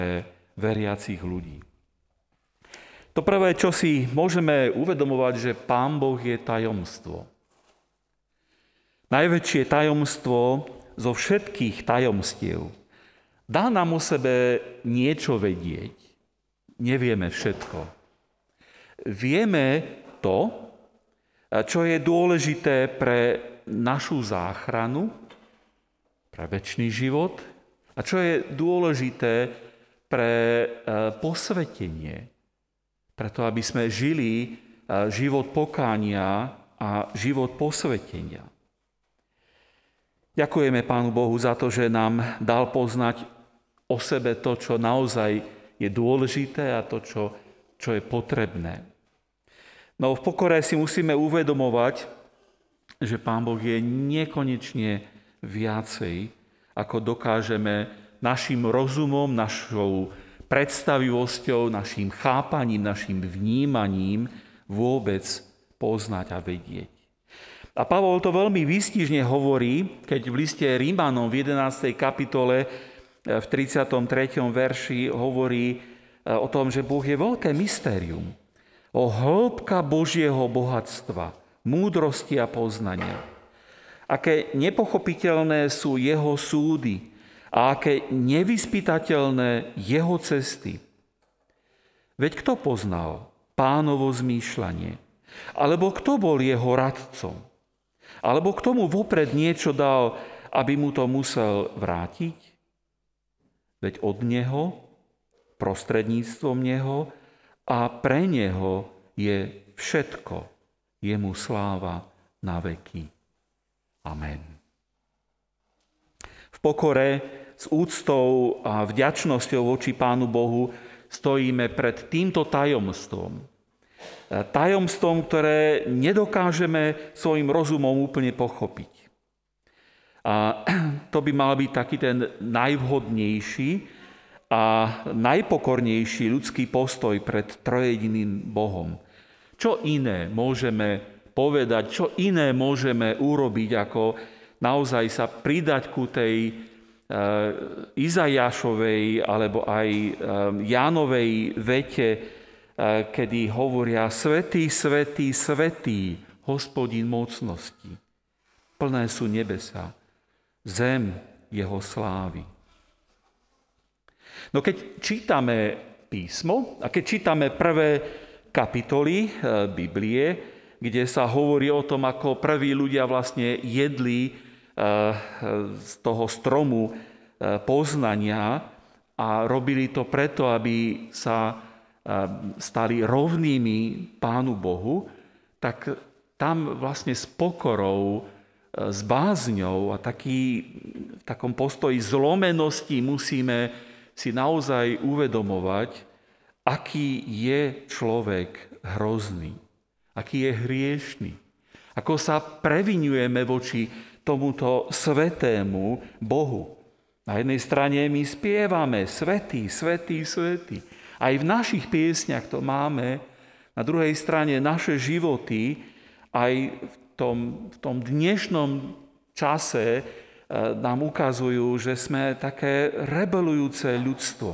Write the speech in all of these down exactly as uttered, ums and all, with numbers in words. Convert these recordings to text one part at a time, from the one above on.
veriacich ľudí. To prvé, čo si môžeme uvedomovať, že Pán Boh je tajomstvo. Najväčšie tajomstvo zo všetkých tajomstiev. Dá nám o sebe niečo vedieť. Nevieme všetko. Vieme to, čo je dôležité pre našu záchranu, pre večný život a čo je dôležité pre posvetenie. Preto, aby sme žili život pokánia a život posvetenia. Ďakujeme Pánu Bohu za to, že nám dal poznať o sebe to, čo naozaj je dôležité a to, čo, čo je potrebné. No v pokore si musíme uvedomovať, že Pán Boh je nekonečne viacej, ako dokážeme našim rozumom, našou predstavivosťou, našim chápaním, našim vnímaním vôbec poznať a vedieť. A Pavol to veľmi výstižne hovorí, keď v liste Rímanom v jedenástej kapitole v tridsiatom treťom verši hovorí o tom, že Boh je veľké mystérium, o hĺbka Božieho bohatstva, múdrosti a poznania. Aké nepochopiteľné sú jeho súdy a aké nevyspytateľné jeho cesty. Veď kto poznal Pánovo zmýšľanie? Alebo kto bol jeho radcom? Alebo kto mu vopred niečo dal, aby mu to musel vrátiť? Veď od neho, prostredníctvom neho a pre neho je všetko. Jemu sláva na veky. Amen. V pokore, s úctou a vďačnosťou voči Pánu Bohu stojíme pred týmto tajomstvom. Tajomstvom, ktoré nedokážeme svojim rozumom úplne pochopiť. A to by mal byť taký ten najvhodnejší a najpokornejší ľudský postoj pred trojediným Bohom. Čo iné môžeme povedať, čo iné môžeme urobiť, ako naozaj sa pridať ku tej Izajášovej alebo aj Jánovej vete, kedy hovoria svätý, svätý, svätý, Hospodin mocnosti. Plné sú nebesá, zem jeho slávy. No keď čítame písmo a keď čítame prvé kapitoly Biblie, kde sa hovorí o tom, ako prví ľudia vlastne jedli z toho stromu poznania a robili to preto, aby sa stali rovnými Pánu Bohu, tak tam vlastne s pokorou, s bázňou a taký, v takom postoji zlomenosti musíme si naozaj uvedomovať, aký je človek hrozný, aký je hriešný, ako sa previňujeme voči tomuto svätému Bohu. Na jednej strane my spievame svätý, svätý, svätý. Aj v našich piesniach to máme. Na druhej strane naše životy aj v tom, v tom dnešnom čase nám ukazujú, že sme také rebelujúce ľudstvo.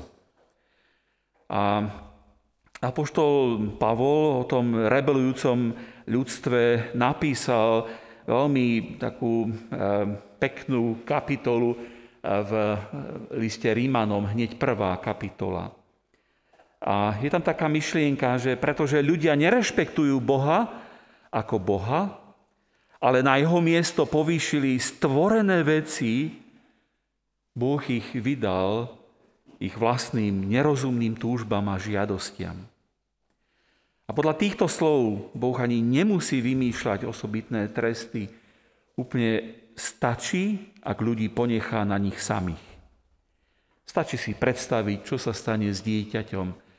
A apoštol Pavol o tom rebelujúcom ľudstve napísal veľmi takú peknú kapitolu v liste Rímanom, hneď prvá kapitola. A je tam taká myšlienka, že pretože ľudia nerešpektujú Boha ako Boha, ale na jeho miesto povýšili stvorené veci, Boh ich vydal ich vlastným nerozumným túžbám a žiadostiam. A podľa týchto slov Boh ani nemusí vymýšľať osobitné tresty. Úplne stačí, ak ľudí ponechá na nich samých. Stačí si predstaviť, čo sa stane s dieťaťom,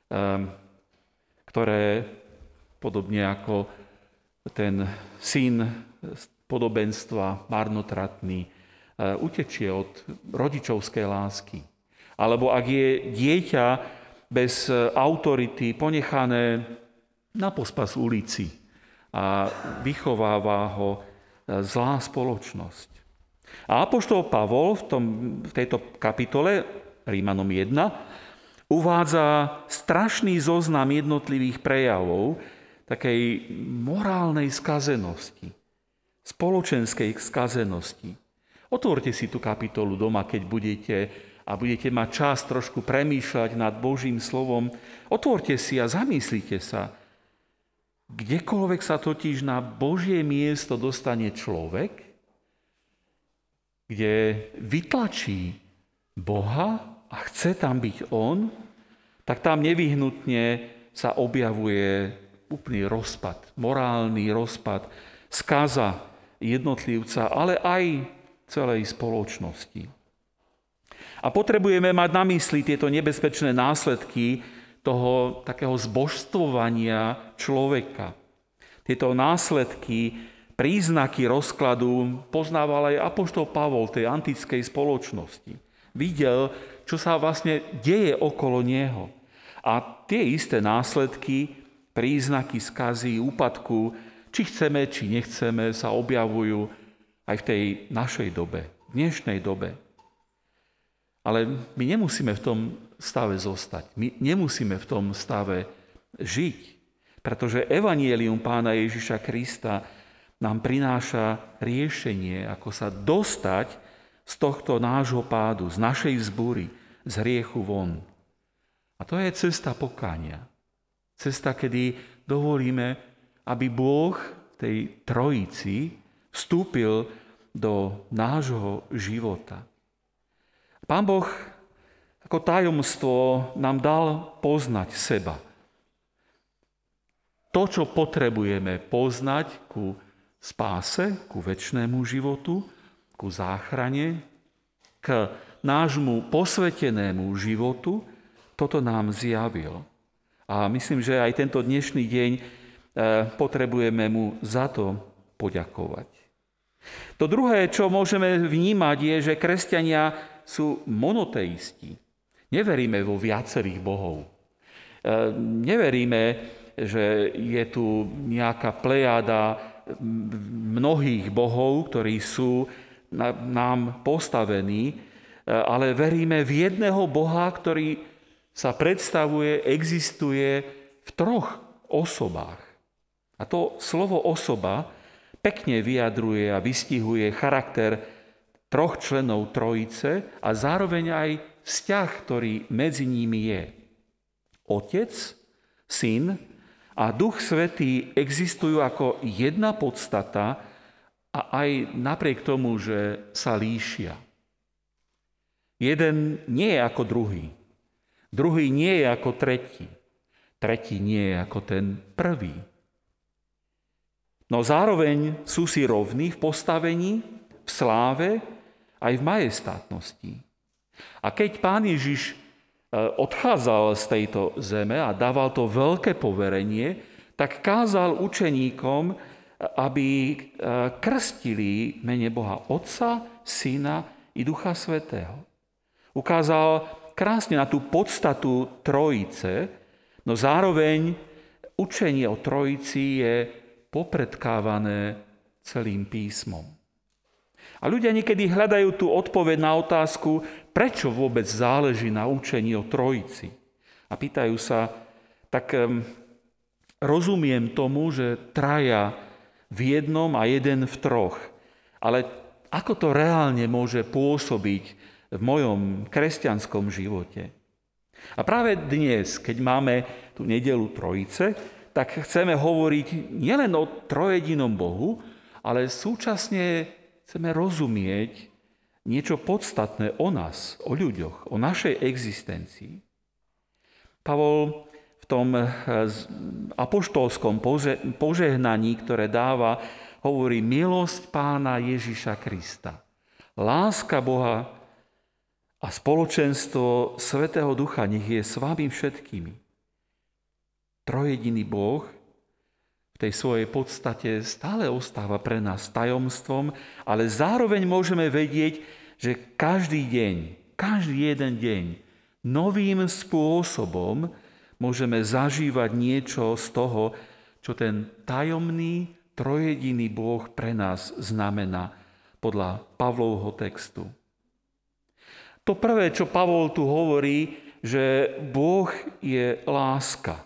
ktoré podobne ako ten syn z podobenstva marnotratný utečie od rodičovskej lásky. Alebo ak je dieťa bez autority ponechané na pospas ulici a vychováva ho zlá spoločnosť. A apoštol Pavol v, tom, v tejto kapitole Rímanom jeden, uvádza strašný zoznam jednotlivých prejavov takej morálnej skazenosti, spoločenskej skazenosti. Otvorte si tú kapitolu doma, keď budete a budete mať čas trošku premýšľať nad Božím slovom. Otvorte si a zamyslite sa. Kdekoľvek sa totiž na Božie miesto dostane človek, kde vytlačí Boha a chce tam byť on, tak tam nevyhnutne sa objavuje úplný rozpad, morálny rozpad, skaza jednotlivca, ale aj celej spoločnosti. A potrebujeme mať na mysli tieto nebezpečné následky toho takého zbožstvovania človeka. Tieto následky, príznaky rozkladu poznával aj apoštol Pavol tej antickej spoločnosti. Videl, čo sa vlastne deje okolo neho. A tie isté následky, príznaky skazy, úpadku, či chceme, či nechceme, sa objavujú aj v tej našej dobe, v dnešnej dobe. Ale my nemusíme v tom stave zostať. My nemusíme v tom stave žiť, pretože evanjelium Pána Ježiša Krista nám prináša riešenie, ako sa dostať z tohto nášho pádu, z našej vzbúry, z hriechu von. A to je cesta pokánia. Cesta, kedy dovolíme, aby Boh v tej trojici vstúpil do nášho života. Pán Boh ako tajomstvo nám dal poznať seba. To, čo potrebujeme poznať ku spáse, ku večnému životu, ku záchrane, k nášmu posvetenému životu, toto nám zjavil. A myslím, že aj tento dnešný deň potrebujeme mu za to poďakovať. To druhé, čo môžeme vnímať, je, že kresťania sú monoteisti. Neveríme vo viacerých bohov. Neveríme, že je tu nejaká plejada mnohých bohov, ktorí sú nám postavení, ale veríme v jedného Boha, ktorý sa predstavuje, existuje v troch osobách. A to slovo osoba pekne vyjadruje a vystihuje charakter troch členov trojice a zároveň aj vzťah, ktorý medzi nimi je. Otec, Syn a Duch Svätý existujú ako jedna podstata a aj napriek tomu, že sa líšia. Jeden nie je ako druhý. Druhý nie je ako tretí. Tretí nie je ako ten prvý. No zároveň sú si rovní v postavení, v sláve, aj v majestátnosti. A keď Pán Ježiš odchádzal z tejto zeme a dával to veľké poverenie, tak kázal učeníkom, aby krstili mene Boha Otca, Syna i Ducha Svätého. Ukázal krásne na tú podstatu Trojice, no zároveň učenie o Trojici je popredkávané celým písmom. A ľudia niekedy hľadajú tú odpoveď na otázku, prečo vôbec záleží na učení o Trojici. A pýtajú sa, tak um, rozumiem tomu, že traja v jednom a jeden v troch. Ale ako to reálne môže pôsobiť v mojom kresťanskom živote? A práve dnes, keď máme tú nedeľu Trojice, tak chceme hovoriť nielen o trojedinom Bohu, ale súčasne chceme rozumieť niečo podstatné o nás, o ľuďoch, o našej existencii. Pavol v tom apoštolskom požehnaní, ktoré dáva, hovorí milosť Pána Ježiša Krista, láska Boha a spoločenstvo Svätého Ducha nech je s vami všetkými. Trojediný Boh v tej svojej podstate stále ostáva pre nás tajomstvom, ale zároveň môžeme vedieť, že každý deň, každý jeden deň novým spôsobom môžeme zažívať niečo z toho, čo ten tajomný, trojediný Boh pre nás znamená podľa Pavlovho textu. To prvé, čo Pavol tu hovorí, že Boh je láska.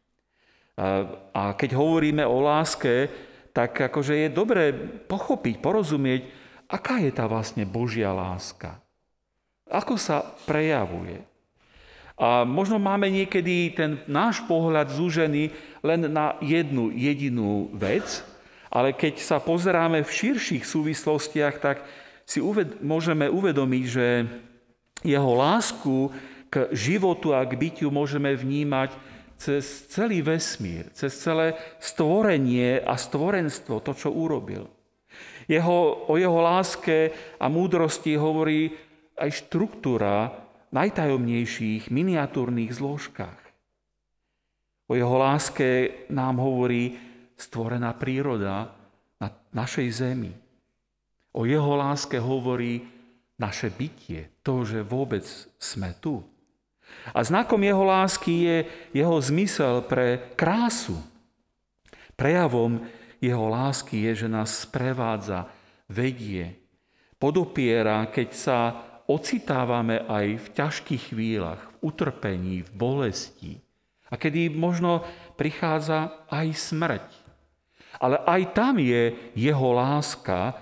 A keď hovoríme o láske, tak akože je dobré pochopiť, porozumieť, aká je tá vlastne Božia láska. Ako sa prejavuje. A možno máme niekedy ten náš pohľad zúžený len na jednu jedinú vec, ale keď sa pozeráme v širších súvislostiach, tak si uved- môžeme uvedomiť, že jeho lásku k životu a k bytiu môžeme vnímať cez celý vesmír, cez celé stvorenie a stvorenstvo, to, čo urobil. Jeho, o jeho láske a múdrosti hovorí aj štruktúra v najtajomnejších miniatúrnych zložkách. O jeho láske nám hovorí stvorená príroda na našej zemi. O jeho láske hovorí naše bytie, to, že vôbec sme tu. A znakom jeho lásky je jeho zmysel pre krásu. Prejavom jeho lásky je, že nás sprevádza, vedie, podopiera, keď sa ocitávame aj v ťažkých chvíľach, v utrpení, v bolesti. A kedy možno prichádza aj smrť. Ale aj tam je jeho láska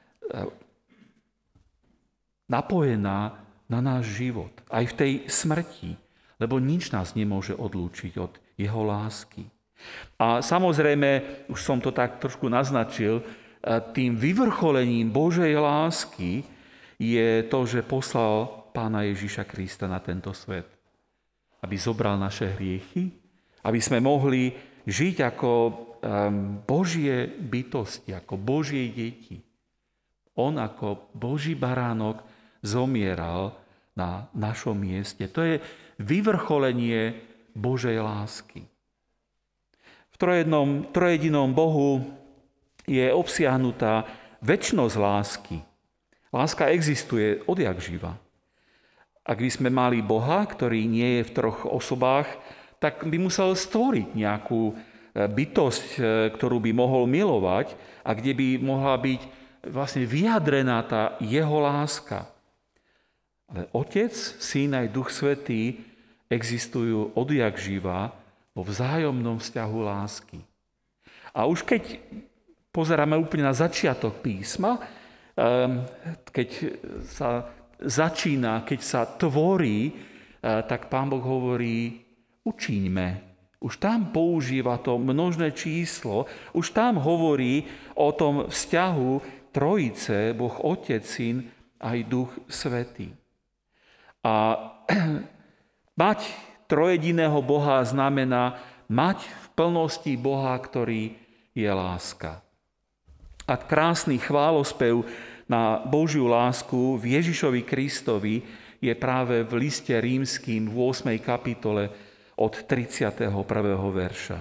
napojená na náš život. Aj v tej smrti. Lebo nič nás nemôže odlúčiť od jeho lásky. A samozrejme, už som to tak trošku naznačil, tým vyvrcholením Božej lásky je to, že poslal Pána Ježiša Krista na tento svet. Aby zobral naše hriechy, aby sme mohli žiť ako Božie bytosti, ako Božie deti. On ako Boží baránok zomieral na našom mieste. To je vyvrcholenie Božej lásky. V trojednom, trojedinom Bohu je obsiahnutá večnosť lásky. Láska existuje odjak živa. Ak by sme mali Boha, ktorý nie je v troch osobách, tak by musel stvoriť nejakú bytosť, ktorú by mohol milovať a kde by mohla byť vlastne vyjadrená tá jeho láska. Ale Otec, Syn aj Duch Svätý existujú odjak živa vo vzájomnom vzťahu lásky. A už keď pozeráme úplne na začiatok písma, keď sa začína, keď sa tvorí, tak Pán Boh hovorí, učiňme. Už tam používa to množné číslo, už tam hovorí o tom vzťahu Trojice, Boh Otec, Syn aj Duch Svätý. A mať trojediného Boha znamená mať v plnosti Boha, ktorý je láska. A krásny chválospev na Božiu lásku v Ježišovi Kristovi je práve v liste rímskym v ôsmej kapitole od tridsiateho prvého verša.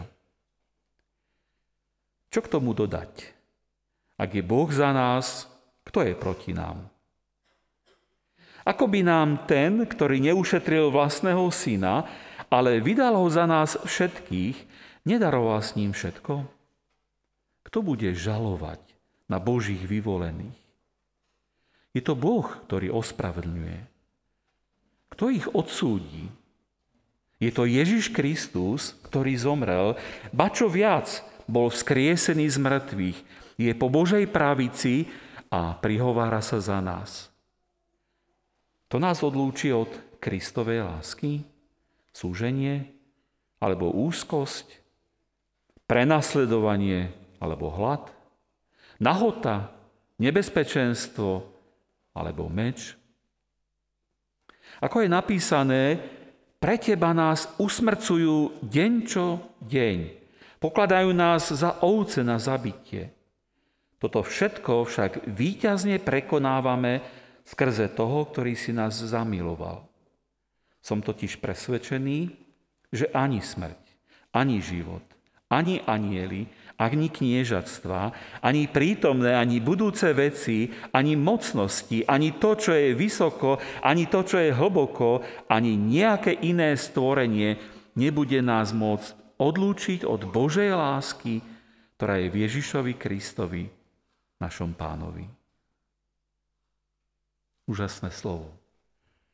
Čo k tomu dodať? Ak je Boh za nás, kto je proti nám? Ako by nám ten, ktorý neušetril vlastného syna, ale vydal ho za nás všetkých, nedaroval s ním všetko? Kto bude žalovať na Božích vyvolených? Je to Boh, ktorý ospravedlňuje. Kto ich odsúdi? Je to Ježiš Kristus, ktorý zomrel, ba čo viac, bol vzkriesený z mŕtvych, je po Božej pravici a prihovára sa za nás. To nás odlúči od Kristovej lásky, súženie alebo úzkosť, prenasledovanie alebo hlad, nahota, nebezpečenstvo alebo meč. Ako je napísané, pre teba nás usmrcujú deň čo deň. Pokladajú nás za ovce na zabitie. Toto všetko však víťazne prekonávame skrze toho, ktorý si nás zamiloval. Som totiž presvedčený, že ani smrť, ani život, ani anjeli, ani kniežatstva, ani prítomné, ani budúce veci, ani mocnosti, ani to, čo je vysoko, ani to, čo je hlboko, ani nejaké iné stvorenie nebude nás môcť odlúčiť od Božej lásky, ktorá je v Ježišovi Kristovi, našom Pánovi. Úžasné slovo.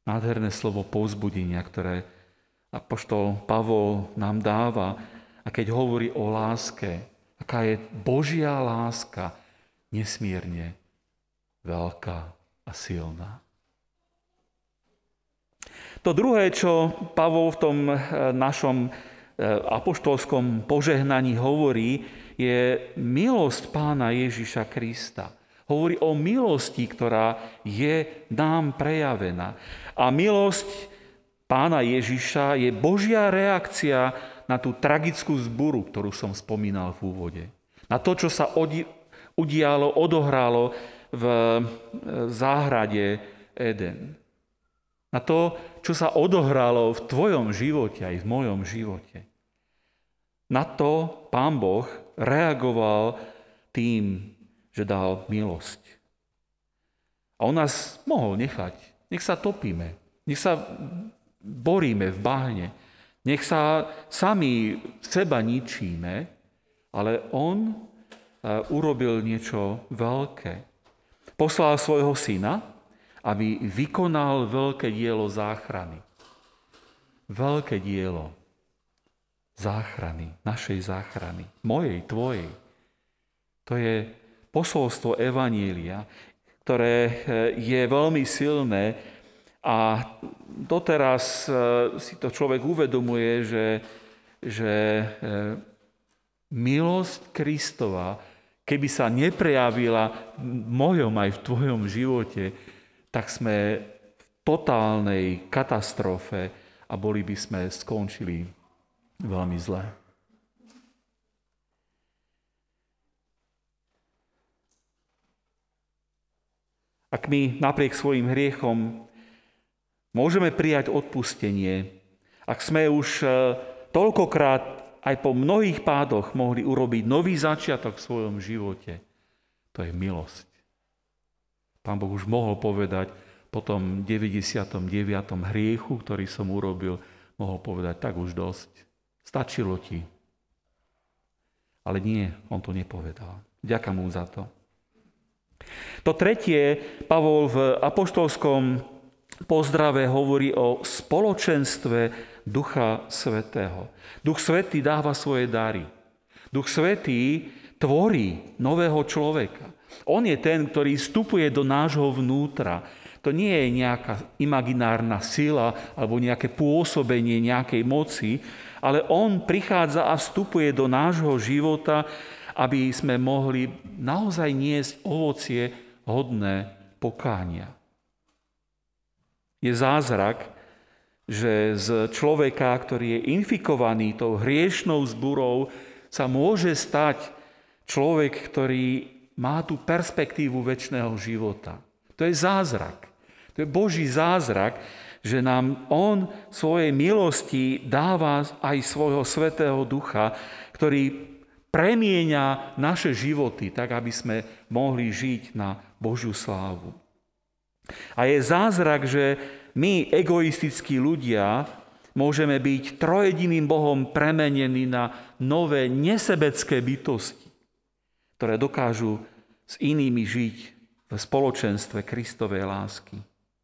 Nádherné slovo povzbudenia, ktoré apoštol Pavol nám dáva. A keď hovorí o láske, aká je Božia láska nesmierne veľká a silná. To druhé, čo Pavol v tom našom apoštolskom požehnaní hovorí, je milosť Pána Ježiša Krista. Hovorí o milosti, ktorá je nám prejavená. A milosť Pána Ježiša je Božia reakcia na tú tragickú zburu, ktorú som spomínal v úvode. Na to, čo sa udialo, odohralo v záhrade Eden. Na to, čo sa odohralo v tvojom živote aj v mojom živote. Na to Pán Boh reagoval tým, že dal milosť. A on nás mohol nechať. Nech sa topíme. Nech sa boríme v bahne. Nech sa sami seba ničíme, ale on urobil niečo veľké. Poslal svojho syna, aby vykonal veľké dielo záchrany. Veľké dielo záchrany, našej záchrany, mojej, tvojej. To je posolstvo evanjelia, ktoré je veľmi silné a doteraz si to človek uvedomuje, že, že milosť Kristova, keby sa neprejavila v mojom aj v tvojom živote, tak sme v totálnej katastrofe a boli by sme skončili veľmi zle. Ak my napriek svojim hriechom môžeme prijať odpustenie, ak sme už toľkokrát aj po mnohých pádoch mohli urobiť nový začiatok v svojom živote, to je milosť. Pán Boh už mohol povedať po tom deväťdesiatom deviatom hriechu, ktorý som urobil, mohol povedať, tak už dosť. Stačilo ti. Ale nie, on to nepovedal. Ďakujem mu za to. To tretie, Pavol v apoštolskom pozdrave hovorí o spoločenstve Ducha Svätého. Duch Svätý dáva svoje dary. Duch Svätý tvorí nového človeka. On je ten, ktorý vstupuje do nášho vnútra. To nie je nejaká imaginárna sila alebo nejaké pôsobenie nejakej moci, ale on prichádza a vstupuje do nášho života, aby sme mohli naozaj niesť ovocie hodné pokánia. Je zázrak, že z človeka, ktorý je infikovaný tou hriešnou zburou, sa môže stať človek, ktorý má tú perspektívu večného života. To je zázrak. To je Boží zázrak, že nám on svojej milosti dáva aj svojho Svätého Ducha, ktorý premieňa naše životy, tak aby sme mohli žiť na Božiu slávu. A je zázrak, že my, egoistickí ľudia, môžeme byť trojediným Bohom premenení na nové nesebecké bytosti, ktoré dokážu s inými žiť v spoločenstve Kristovej lásky.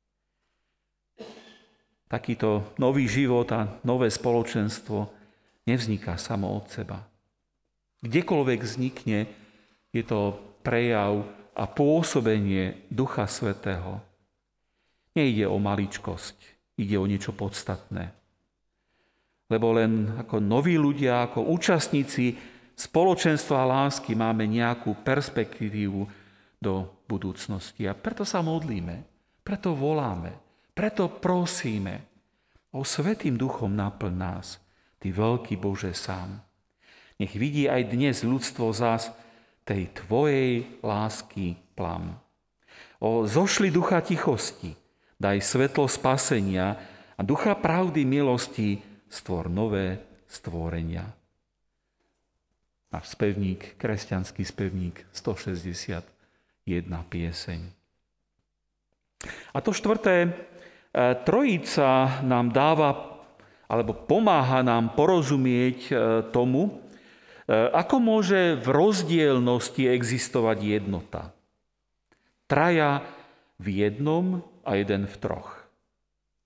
Takýto nový život a nové spoločenstvo nevzniká samo od seba. Kdekoľvek vznikne, je to prejav a pôsobenie Ducha Svätého. Nejde o maličkosť, ide o niečo podstatné. Lebo len ako noví ľudia, ako účastníci spoločenstva lásky máme nejakú perspektívu do budúcnosti. A preto sa modlíme, preto voláme, preto prosíme o Svätým Duchom naplň nás, Ty veľký Bože sám. Nech vidí aj dnes ľudstvo zás tej Tvojej lásky plam. O zošli ducha tichosti, daj svetlo spasenia a ducha pravdy milosti stvor nové stvorenia. Náš spevník, kresťanský spevník, stošesťdesiatjeden pieseň. A to štvrté, Trojica nám dáva, alebo pomáha nám porozumieť tomu, ako môže v rozdielnosti existovať jednota. Traja v jednom a jeden v troch.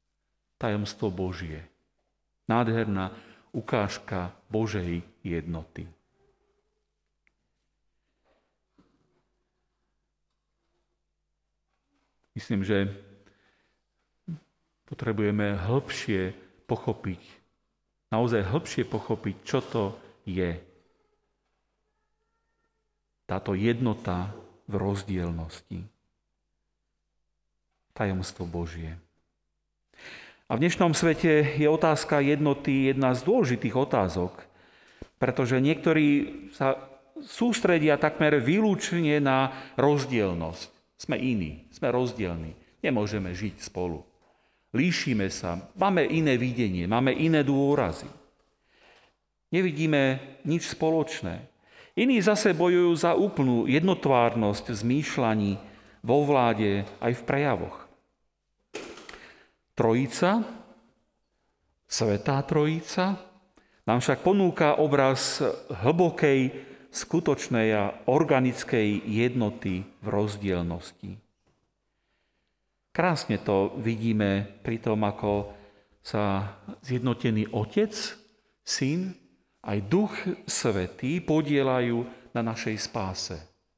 tajomstvo Božie. Nádherná ukážka Božej jednoty. Myslím, že potrebujeme hĺbšie pochopiť, naozaj hĺbšie pochopiť, čo to je. Táto jednota v rozdielnosti. Tajomstvo Božie. A v dnešnom svete je otázka jednoty jedna z dôležitých otázok, pretože niektorí sa sústredia takmer výlučne na rozdielnosť. Sme iní, sme rozdielní, nemôžeme žiť spolu. Líšime sa, máme iné videnie, máme iné dôrazy. Nevidíme nič spoločné. Iní zase bojujú za úplnú jednotvárnosť v zmýšľaní, vo vláde aj v prejavoch. Trojica, Svätá Trojica, nám však ponúka obraz hlbokej, skutočnej a organickej jednoty v rozdielnosti. Krásne to vidíme pri tom, ako sa zjednotený Otec, Syn, aj Duch Svätý podielajú na našej spáse.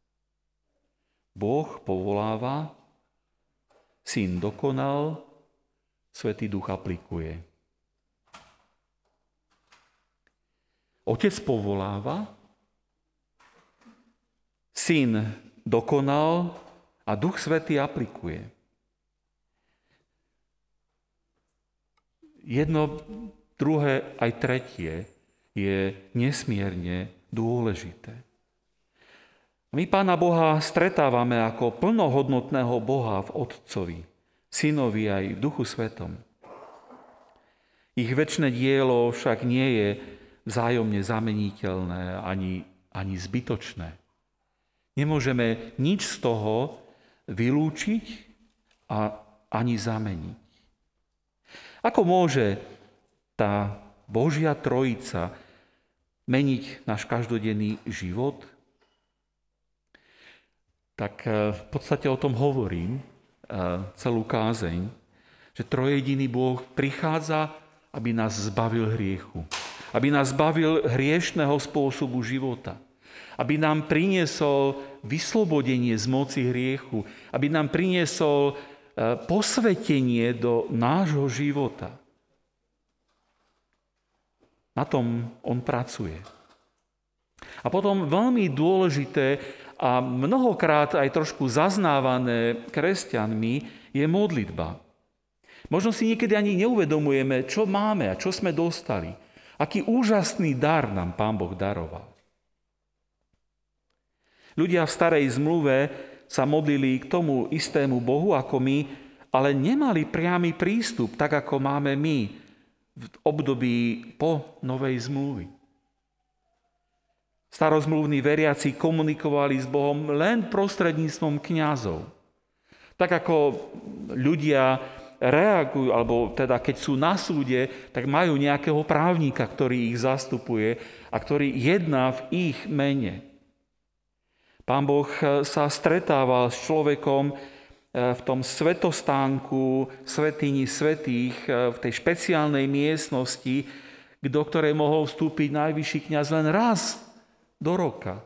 Boh povoláva, Syn dokonal, Svätý Duch aplikuje. Otec povoláva, Syn dokonal a Duch Svätý aplikuje. Jedno, druhé, aj tretie je nesmierne dôležité. My Pána Boha stretávame ako plnohodnotného Boha v Otcovi, Synovi aj v Duchu Svätom. Ich večné dielo však nie je vzájomne zameniteľné ani, ani zbytočné. Nemôžeme nič z toho vylúčiť a ani zameniť. Ako môže tá Božia Trojica meniť náš každodenný život? Tak v podstate o tom hovorím celú kázeň, že trojjediný Boh prichádza, aby nás zbavil hriechu, aby nás zbavil hriešného spôsobu života, aby nám priniesol vyslobodenie z moci hriechu, aby nám priniesol posvetenie do nášho života. Na tom on pracuje. A potom veľmi dôležité a mnohokrát aj trošku zaznávané kresťanmi je modlitba. Možno si niekedy ani neuvedomujeme, čo máme a čo sme dostali. Aký úžasný dar nám Pán Boh daroval. Ľudia v starej zmluve sa modlili k tomu istému Bohu ako my, ale nemali priamy prístup, tak ako máme my v období po novej zmluvy. Starozmluvní veriaci komunikovali s Bohom len prostredníctvom kňazov. Tak ako ľudia reagujú, alebo teda keď sú na súde, tak majú nejakého právnika, ktorý ich zastupuje a ktorý jedná v ich mene. Pán Boh sa stretával s človekom v tom svetostánku svätyni svätých, v tej špeciálnej miestnosti, do ktorej mohol vstúpiť najvyšší kňaz len raz do roka.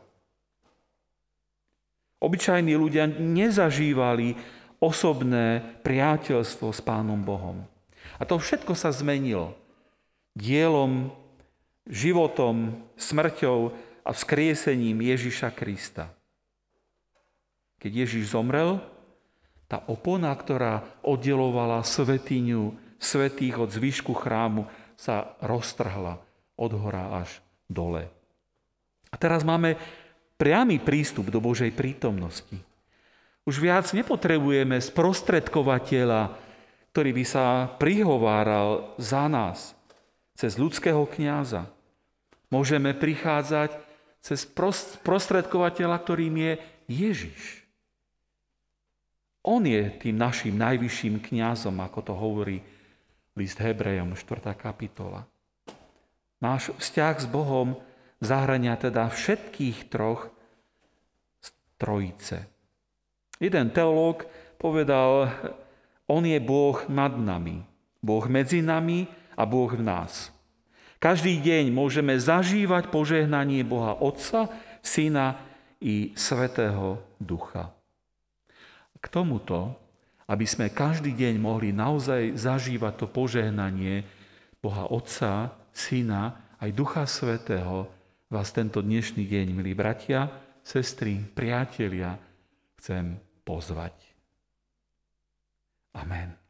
Obyčajní ľudia nezažívali osobné priateľstvo s Pánom Bohom. A to všetko sa zmenilo dielom, životom, smrťou a vzkriesením Ježiša Krista. Keď Ježiš zomrel, tá opona, ktorá oddelovala svätyňu svätých od zvyšku chrámu, sa roztrhla od hora až dole. A teraz máme priamy prístup do Božej prítomnosti. Už viac nepotrebujeme sprostredkovateľa, ktorý by sa prihováral za nás cez ľudského kňaza. Môžeme prichádzať cez sprostredkovateľa, ktorým je Ježiš. On je tým našim najvyšším kňazom, ako to hovorí list Hebrejom, štvrtá kapitola. Náš vzťah s Bohom zahrania teda všetkých troch z trojice. Jeden teológ povedal, on je Boh nad nami, Boh medzi nami a Boh v nás. Každý deň môžeme zažívať požehnanie Boha Otca, Syna i Svätého Ducha. K tomuto, aby sme každý deň mohli naozaj zažívať to požehnanie Boha Otca, Syna aj Ducha Svätého, vás tento dnešný deň, milí bratia, sestry, priatelia, chcem pozvať. Amen.